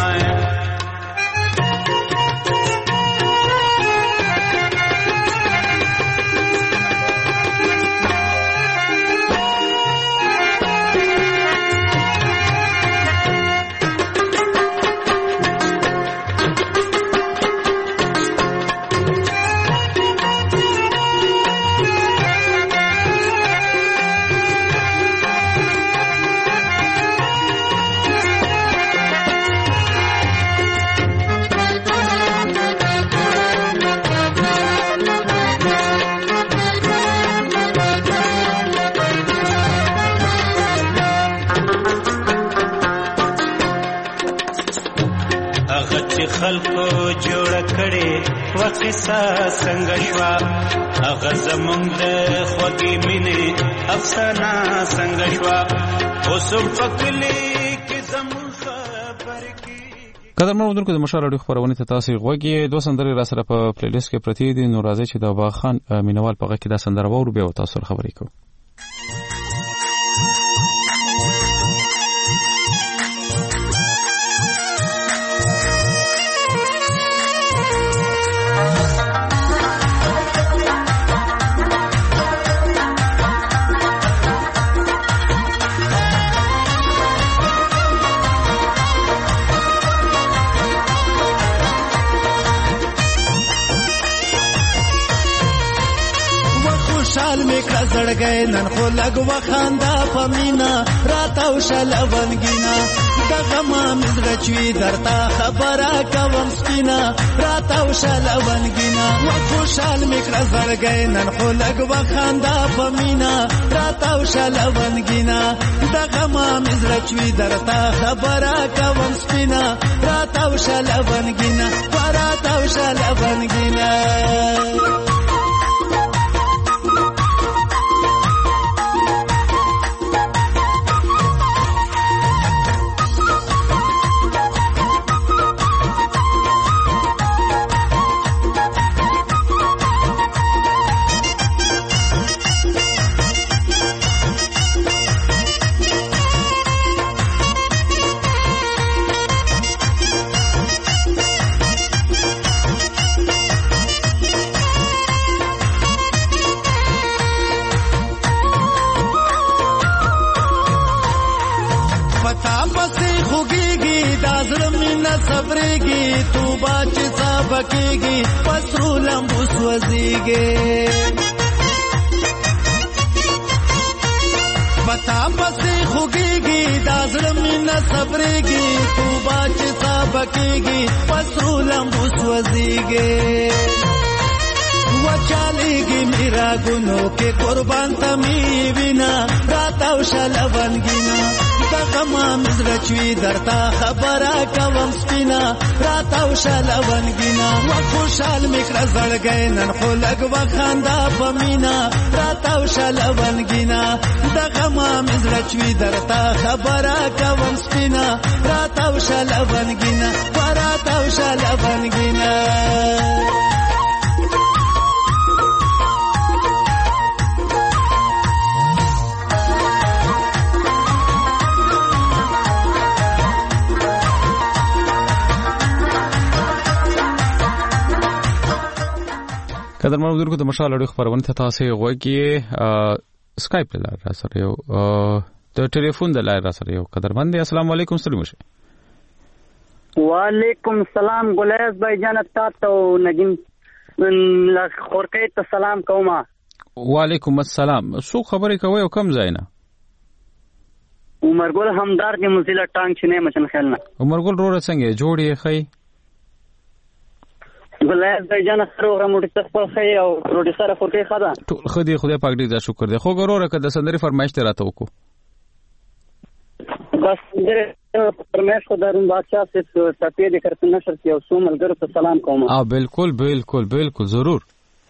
خلکو جوړ کړي وقصه څنګه شوا هغه زمونږ د خوږې مینې افسانه څنګه شوا اوس په کلی کې زمونږ خبر کېږي قدرمن اورېدونکو د مشال اړیکو خبرونه ته تاسو غوږی دوه سندرې را سره په پلی لیست کې پرتی دي. نو راځي چې د باغخان مینوال په غږ کې دا سندره وورو بیا تاسو خبرې کوو. زړګې نن خو لګ وخاندا پمینا راتاو شل ونګینا دغه مزغچوي درتا خبره کوم سپینا راتاو شل ونګینا وخوشال میکړه زړګې نن خو لګ وخاندا پمینا راتاو شل ونګینا دغه مزغچوي درتا خبره کوم سپینا راتاو شل ونګینا راتاو شل ونګینا. صبرېږي تو باچ صابکېږي پسرو لمبو سوځېږي پتا پسې خوږېږي دا زړه مینه صبرېږي تو باچ صابکېږي پسرو لمبو سوځېږي وچالیږي میرا ګونو کې قربان ته می وینا راتاو شل ونګینا دغه ما مزغچوي درتا خبره کوم سپینا راتاو شل ونګینا وخوشال میکړه زړګې نن خو لګ وخاندا پمینا راتاو شل ونګینا دغه ما مزغچوي درتا خبره کوم سپینا راتاو شل ونګینا راتاو شل ونګینا. قدرمن اورېدونکو د مشال اړیکو خبرونه ته تاسو غوږی سکایپ له لارې سره یو د ټلیفون د لارې سره یو قدرمن دی. السلام علیکم سلام شه. وعلیکم السلام ګلیاس بھائی جان تاسو نجم خورکې ته سلام کوم. وعلیکم السلام. سو خبرې کوي او کم ځای نه عمر ګل همدار دی مزیلا ټانګ چنه مچن خلنه. عمر ګل رو څنګه جوړې خي ګلیاس بھائی جان سره ورموټی خپل خي او روټي سره خورکې خدا ټول خدي خدای پاک دې شکر دی. خو ګوره که د سندري فرمایش ته راته وکړو بس دې فرمایش خو درون بادشاہ سے تپې دې کرته نشر کې او سومل ګر ته سلام کوم. اه بالکل بالکل بالکل ضرور.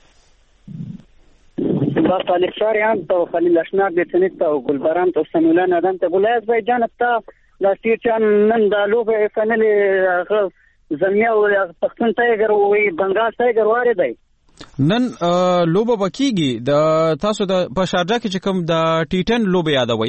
بس علي شاریان ته خلیل اشناق دې تنیت ته ګلبران ته سمولان ادم ته ګلیاس بھائی جان ته دا سټیچن نن دا لوبه فنلي زلمیا او پښتون ټایګر وی بنگال ټایګر واره دی نن لوبه بکیږي د تاسو د په شارجه کې چې کوم د ټي ټن لوبه یادوي.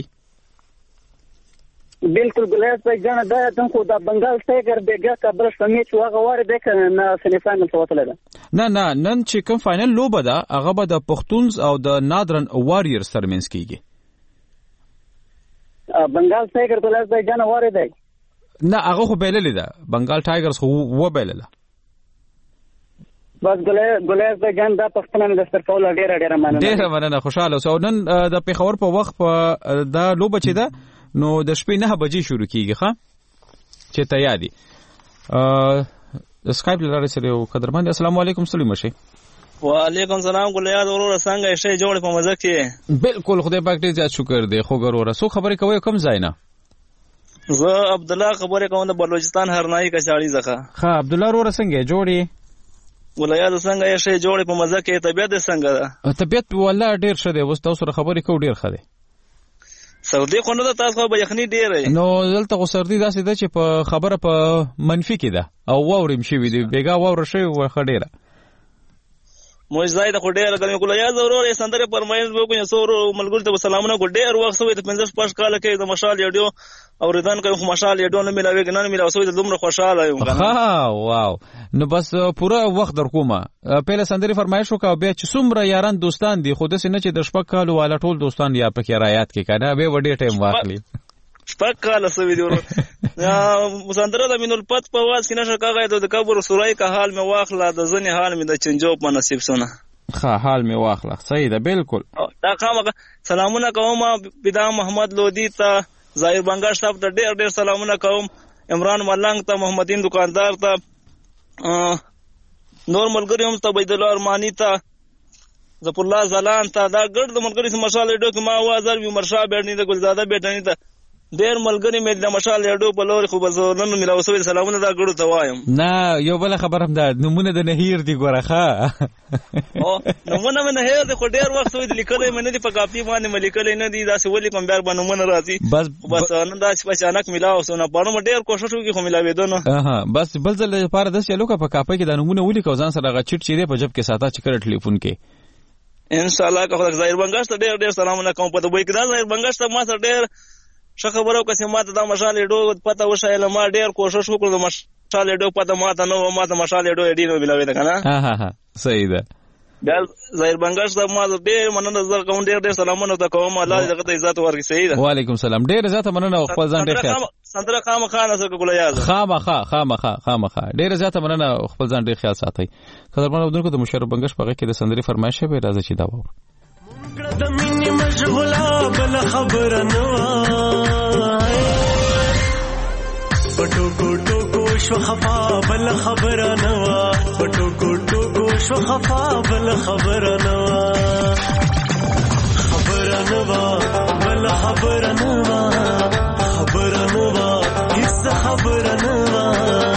بالکل ګلیاس بھائی جان دا دغه د بنگال ټایګر بیګه قبل سمیت واغه واره دی کنه سنی فاینل توتل ده نه نه نن چې کوم فاینل لوبه ده هغه به د پښتونز او د نادرن واریر ترمنځ کیږي. بنگال ټایګر ګلیاس بھائی جان واره دی نه هغه خو بیللې ده بنگال ټایګرز خو و بیلله. بس ګلیاس بھائی جان دا پښتنه د سترپول ډیره ډیره مننه ډیره مننه خوشاله اوسه. نن د پیښور په وخت په دا لوبه چې ده نو د شپې نه بجې شروع کیږي ښه چې تیاری. ا سکایپ لاره سره یو قدرمن. السلام علیکم سلام شه. وعلیکم السلام ګلیاس ورور څنګه شې جوړ په مزه کې. بالکل خدای پاک دې زیات شکر دی. خو ګورو سو خبرې کوي کم ځای نه. زه عبد الله خبره کوم د بلوچستان هرنائی کچاړي زخه. ها عبد الله ورور څنګه جوړي ولایت څنګه شې جوړي په مزه کې طبيعت څنګه ده؟ طبيعت والله ډیر ښه دی. وس تاسو سره خبرې کو ډیر ښه دی. سردی خو نه ده، تاسو خو به یخني ډېره. نو دلته خو سردي داسې ده چې په خبره په منفي کې ده او واورې هم شوي دي، بېګا واوره شوې وه ښه ډېره. موږ ځای د خو ډېره ګرمي کوله. یا زه ورور یې سندرې فرمایش به وکړو، څو ملګرو ته به سلامونه کوو. ډېر وخت شوی د پنځه شپږ کاله کې د مشال ریډیو اورېدن کوم، خو مشال ریډیو نه میلاوېږي، نه میلاو شوی، د دومره خوشحاله یم. ها واو، نو بس پوره وخت در کومه. پهله سندرې فرمایش وکړه او بیا چې څومره یاران دوستان دي، خو داسې نه چې د شپږ کالو والا ټول دوستان یا پکې رایات کې کنه به وړي ټایم واخلي. شپږ کاله شوي دي ورور. سندره د مینو الفت په واز کې نشه کاغه د کبر سورای کا حال مې واخله، د ځنې حال مې د چنجو په نصیب سونه. ها حال می واخله. صحیح ده بالکل. دا خامخا سلامونه کوم بدا محمد لودی ته، ظاهر بنگاش صاحب ته ډېر ډېر سلامونه کوم، عمران ملنګ ته، محمدین دکاندار ته، نور ملګری هم ته، عبید الله ارمانی ته، ظفر الله زلان ته، دا ګډ د ملګری سره مشال ریډیو کې ما आवाज ور مرشا بیرنی ته، ګلزاده بیٹنی ته، ډېر ملګری مې د مشال ریډیو په لور خو بس نن ملاو سوي سلامونه دا ګړو ته وایم. نه یو بل خبر هم ده، نمونه د نهیر دی ګوره ښه. او نمونه مې نهیر دی، خو ډېر وخت شوی د لیکلې مې نه دي، په کاپي باندې مې لیکلې نه دي، داسې ولیکم بیا به نمونه راځي. بس بس نن داسې په اچانک ملاو سو، نه پړم ډېر کوشش وکړم خو ملاوېدو نه. اها بس بل ځل لپاره داسې لوکه په کاپي کې د نمونه ولیکو، ځان سره هغه چټ چیرې په جب کې ساته چې کړه ټلیفون کې ان شاء الله. که خدای ظاهر بنگاش ته ډېر ډېر سلامونه کوم. په دوی کې دا ظاهر بنگاش ته ما سره ډېر ښه خبره وکړه چې ما ته دا مشال ریډیو پته وښایله. ما ډېر کوشش وکړ د مشال ریډیو پته ما ته نه وه، ما ته مشال ریډیو ایډي نه میلاوېده که نه. ها ها صحیح ده. بیا ظاهر بنگاش صاحب ما ډېر مننه زر کوم، ډېر ډېر سلامونه ته کوم، الله دې هغه ته عزت ورکړي. صحیح ده. وعلیکم سلام. ډېر زیاته مننه او خپل ځان ډېر خیال. سندره خامخا نصر ګله یاد خامخا خامخا خامخا ډېر زیاته مننه او خپل ځان ډېر خیال ساتئ. قدرمن اودونکو د مشرف بنگاش په هغه کې د سندرې فرمایش به راځي چې دا وو د مینې مشغوله بل خبره نه وای، پټو ګټو کو شو خفا بل خبره نه وا، پټو ګټو کو شو خفا بل خبره نه وا، خبره نه وا بل خبره نه وا، خبره نه وا هیڅ خبره نه وا.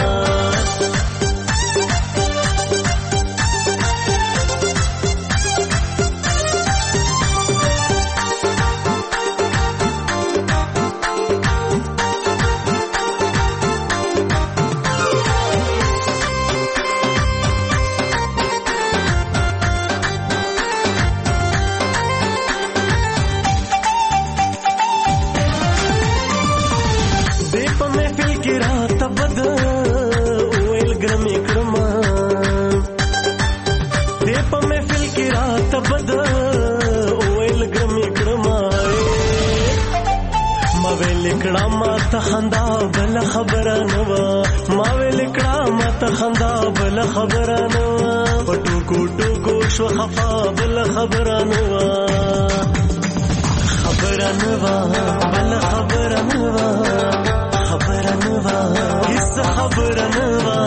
خندا بل خبره نه وا، ما ویل کړه ما ته خندا بل خبره نه وا، پټو کوټو کو شو خفا بل خبره نه وا، خبره نه وا بل خبره نه وا، خبره نه وا هیڅ خبره نه وا.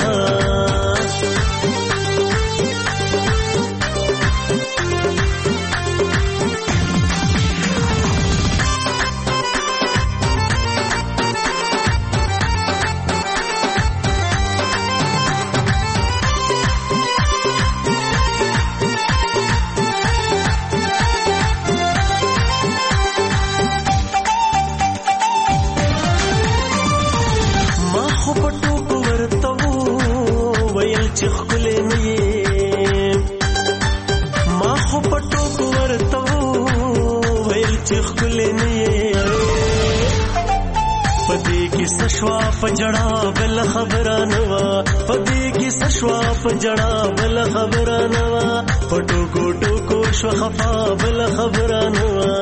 پجڑا بل خبره نوا، پدې کې سشوا پجڑا بل خبره نوا، پټو کوټو کو شو خفا بل خبره نوا،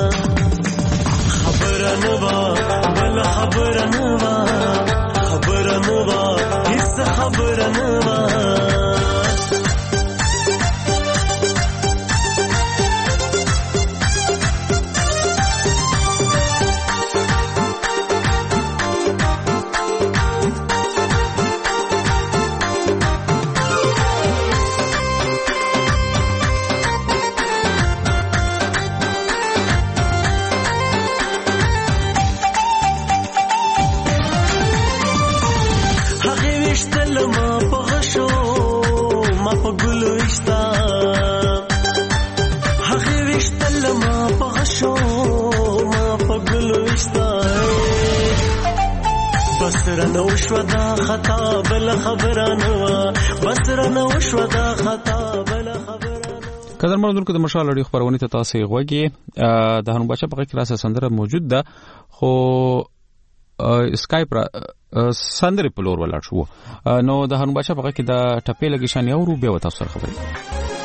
خبره نوا بل خبره نوا، خبره نوا هیڅ خبره نوا. بس رانه وشوه دا خطا بل خبره نه وه بس رانه وشوه دا خطا بل خبره قدر مندونکو د مشال اړیو خبرونه ته تاسو غوږی د هنو بچا په کې راسه سندره موجود ده خو اسکایپ را سندره په لور ولاړ شو نو د هنو بچا په کې د ټپې لګی شان یو رو به وتا سره خبرې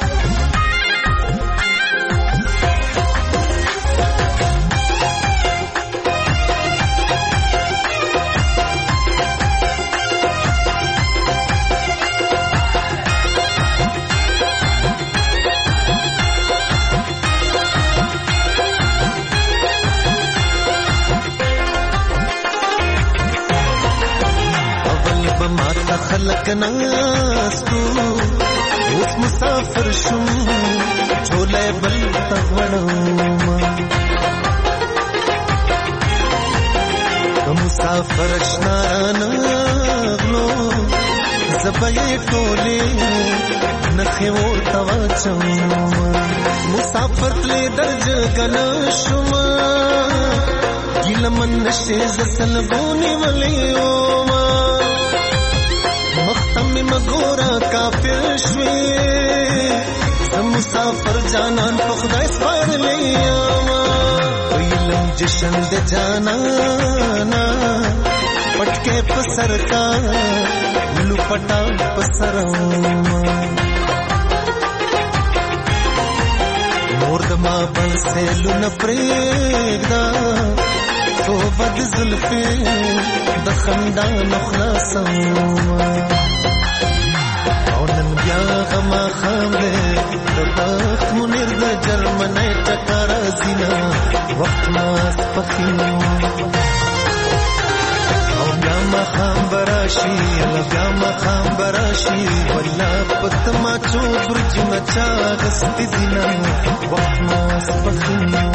خلق ناستو اوس مسافر شوم چولې بل تغړم مسافر شنان غلو زبې ټولې نخې ورته واچم مسافر تلې درج غل شوم ګلمن نشه زسل غونی ولې مختم مګورا کافر شوي سم مسافر جانان په خدای سپارلې ما ویلم جشن د جانانا پټکه په سر کا لو پټا په سر نور د ما بل سے لون پرېږدا تو بد زلفې د خندان خلاصم او نن بیا غما خام دې د بخت منیر د جرمنۍ ټکر زینا وخت ما سپخینو او بیا ما خام براشي ل بیا ما خام براشي ولا پت ما چو برج مچا غست دینا وخت ما سپخینو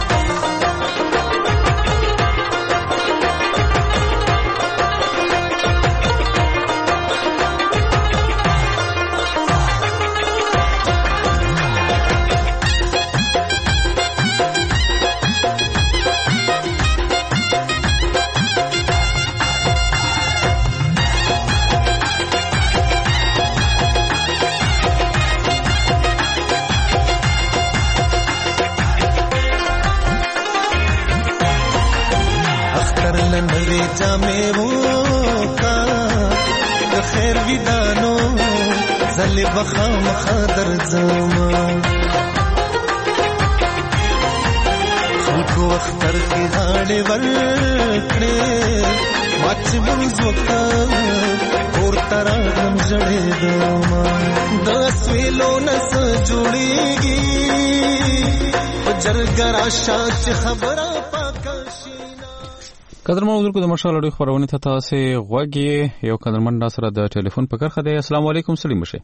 بخام خادر زما خلکو اختر کی غاړې ورکړې ماچ بوز وکا اور ترانم جړې دما د سویلو نس جوړيږي جرګرا شاش خبره پاکشینا قدر موضوع کو د مشال اړیو خبرونه ته تاسو غوږی یو قدرمن سره د ټلیفون په کرخه دی السلام علیکم سلیم شه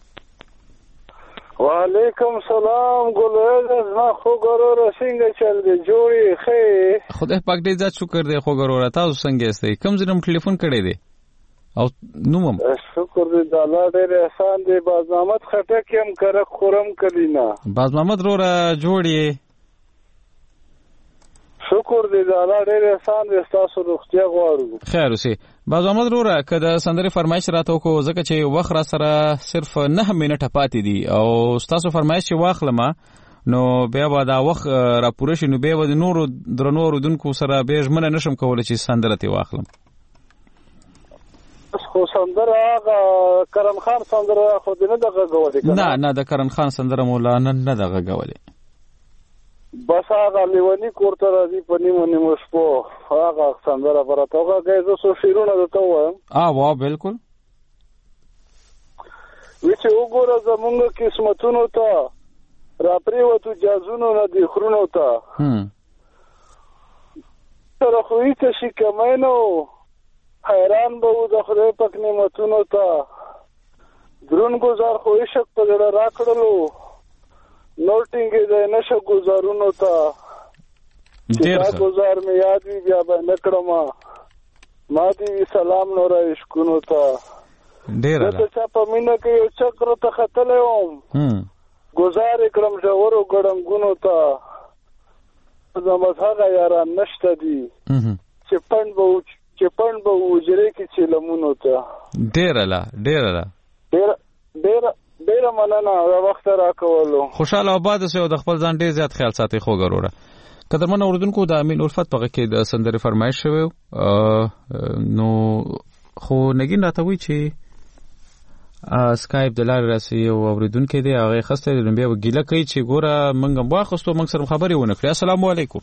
وعلیکم سلام ګلوز ما خو ګورو څنګه چل دی جوړی خې خدای پاک دې ذات شکر دی خو ګورو تاسو څنګه استئ کوم ځنم ټلیفون کړی دی او نومم شکر دې د الله ډېر احسان دی باز محمد خټک هم کړه خورم کلینا باز محمد رو را جوړی شکر دې د الله ډېر احسان دی تاسو روغتیا غواړو خیر اوسې باز محمد رو را کده سندري فرمایش راته کو ځکه چې وخت را سره صرف نه منټه پاتې دي او تاسو فرمایش واخلم نو بیا به دا وخت را پوره شي نو بیا به نور درنو رودونکو سره به ژمنه نشم کولای چې سندره تی واخلم خو سندره هغه کرم خان سندره خو دې نه دغه غوړي نه نه د کرم خان سندره مولانا نه دغه غوړي بس هغه لیونی کوړه راځي په نیمو نیمو شپو هغه سندره برته هغه غږ زو شیرونه دته وایم ا وا بالکل وچه وګوره زمونږ قسمتونو ته را پریوتو جازونو نه دی خرونو ته هم تر خو هیڅ شي کمینو حیران به و د خدای پاک نعمتونو ته درون گزار خو عشق په زړه راکړلو نور ټینګې دی نشه ګزارونو ته ډېر ښه ګزار مې یاد وي بیا به نه کړم ما دې وي سلام نور عشقونو ته ډېر زه د چا په مینه کې یو چکر ته ختلی وم ګزار یې کړم ژورو ګړنګونو ته زموږ هغه یاران نشته دي چې پنډ به چې پند به وجرې کې چې لمونو ته ډیر لا ډیر لا ډیر ډیر ډیر مننه دا وخت راکولو. خوشاله آباد اوسئ او د خپل ځان ډیر زیات خیال ساتئ. خو ګروره قدرمن اوریدونکو د امین الفت په کې د سندرې فرمایش شوی نو خو نګین راته وی چې سکایپ د لارې راسي او اوریدونکو دی هغه خسته د بیا وګیله کوي چې ګوره منګم واخستو منګ سره خبرې ونه کړې. السلام علیکم.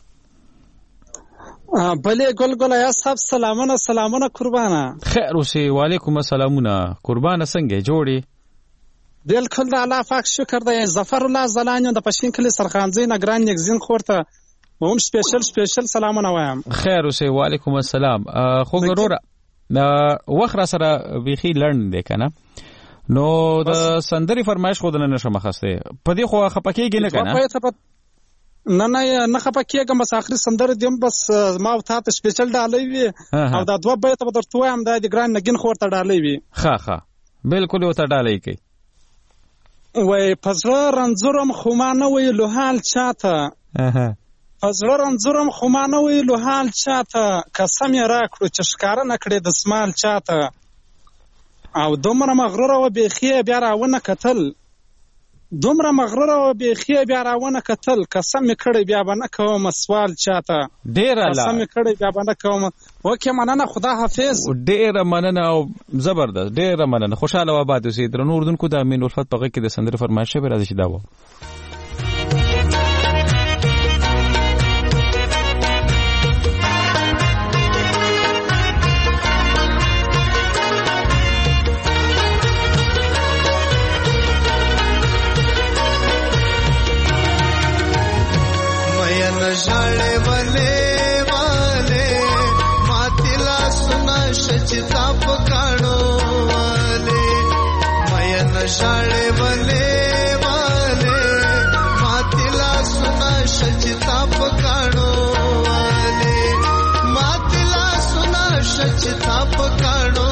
بله ګل ګل یا صاحب سلامونه سلامونه قربانه. خیر اوسې. وعلیکم السلامونه قربانه. څنګه جوړې؟ بالکل د الله پاک شکر دی. ظفر الله زلانی د پښین کلی سرخانځي نگران یکزین خورته هم سپیشل سپیشل سلامونه وایم. خیر اوسې. وعلیکم السلام. خو ګوره وخت را سره بيخي لړن دی کنه نو د سندري فرمایش خو دنه نشه مخسته په دې خو خپکیږي نه کنه. نه نه نه خپکیږم بس اخري سندر دیم بس ما او تاسو سپیشل ډالې وي او دا دوه بیت به درته وایم دا د ګران نګین خورته ډالې وي. ها ها بالکل وته ډالې کوي. وای پزړه رنځورم خو ما نه وی لوحال چاته اها پزړه رنځورم خو ما نه وی لوحال چاته قسم یې راکړو چې ښکارا نکړې د سمال چاته او دومره مغرور او بیخي بیا راونه کتل دومره مغرور او بیخي بیا راونه کتل قسم یې کړی بیا باندې کوم سوال چاته ډیر الله قسم یې کړی بیا باندې کوم. اوکې مننه خدا حافظ. ډیر مننه او زبردست ډیر مننه. خوشاله و آباد اوسئ. درنو اردوونکو د امین الفت په کې د سندرې فرمایش به راځي دا و. ژړې ولې والے ماتلا سنا شچتا پکانو والے مین ژړې ولې والے ماتلا سنا شچتا پکانو والے ماتلا سنا شچتا پکانو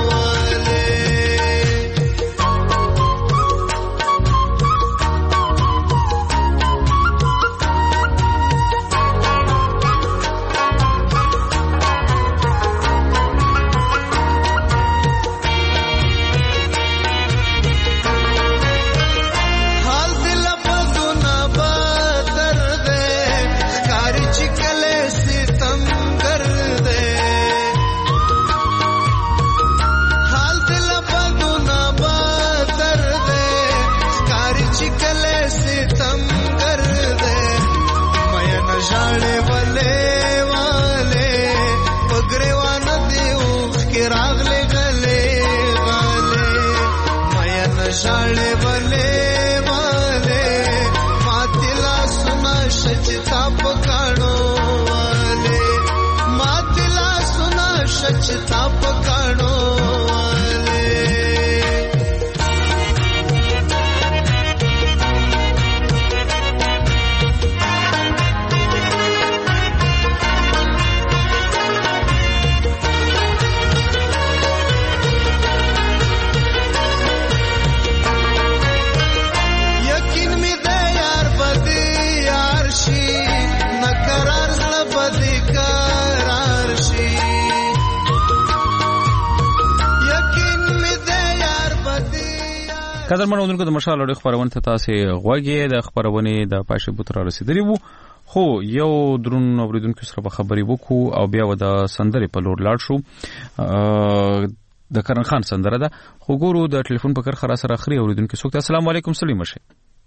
قدرمن اوریدونکو د مشال اړه خبرونه ته تاسو غوږی د خبرونه د پاشه بوتر رسیدلی وو خو یو درون اوریدونکو سره په خبري وکړو او بیا و د سندرې په لور لاړ شو. د کرن خان سندره ده خو ګورو د ټلیفون په کر خره سره اخري اوریدونکو څوک. السلام علیکم. سلیم شه.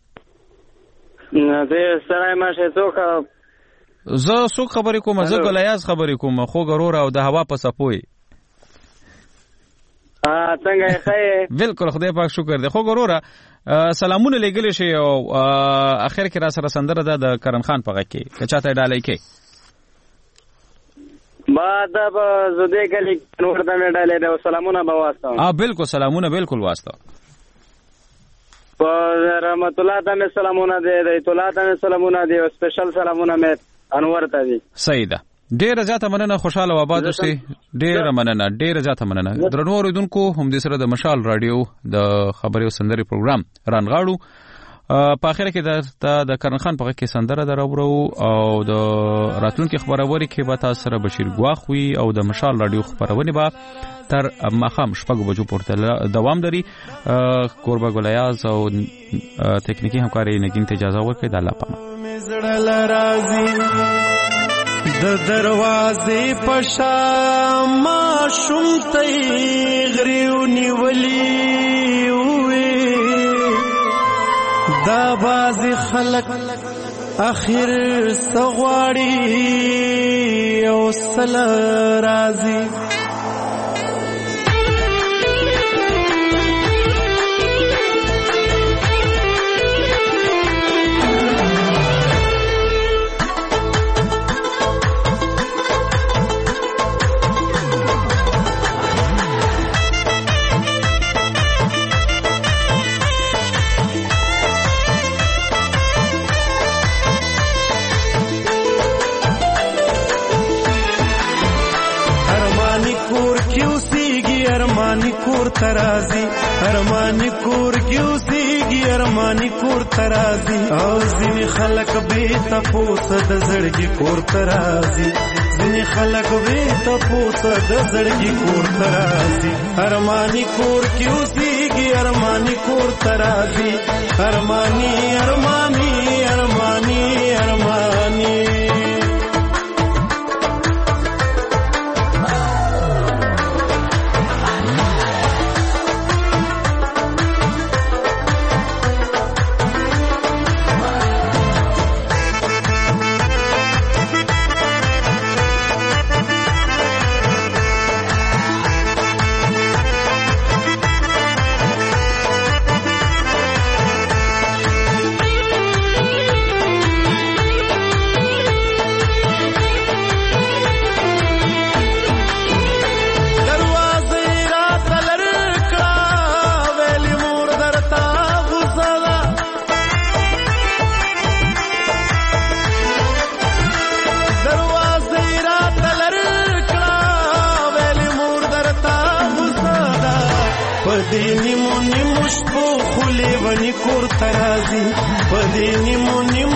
نه زه سره ماشه څوک زه څوک خبرې کوم زه ګلیاز خبرې کوم خو ګرور او د هوا په سپوي ا څنګه ښه بالکل خدای پاک شکر دی. خو ګوره سلامونه لګل شي او اخر کې را سره سندره ده د کرن خان په غږ کې که چاته ډالۍ کې ما دا به زده کلی نور د مې ډالۍ ده سلامونه به واسطه. ا بالکل سلامونه بالکل واسطه. په رحمت الله ته سلامونه دي د الله ته سلامونه دي او سپیشل سلامونه مې انور ته دي. صحیح ده. ډیره زیاته مننه. خوشاله و آباد اوسئ. ډیره مننه ډیره زیاته مننه. درنو اوریدونکو هم د سره د مشال رادیو د خبري او سندري پروګرام رانغاړو په اخر کې د کرن خان په کې سندره دراوړو او د راتلونکو خبروري کې به تاسو سره بشیر ګواخ وي او د مشال رادیو خبرونه به تر مخام شپږ بجو پورته دوام لري. کوربه ګلیاز او تکنیکی همکاري نګین ته اجازه ورکړئ. د الله پامان د دروازې پشا ما شومتي غریو نیولی وې دا باز خلق اخر سغواړي او سل راضي ارمانی کور ترازی ارمانی کور کیوسیږي ارمانی کور ترازی او ځینې خلک به تپوس د زړګي کور ترازی ځینې خلک به تپوس د زړګي کور ترازی ارمانی کور کیوسیږي ارمانی کور ترازی ارمانی ارمانی ارمانی ارمانی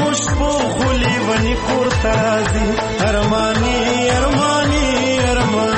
ارمانی ارمانی ارمانی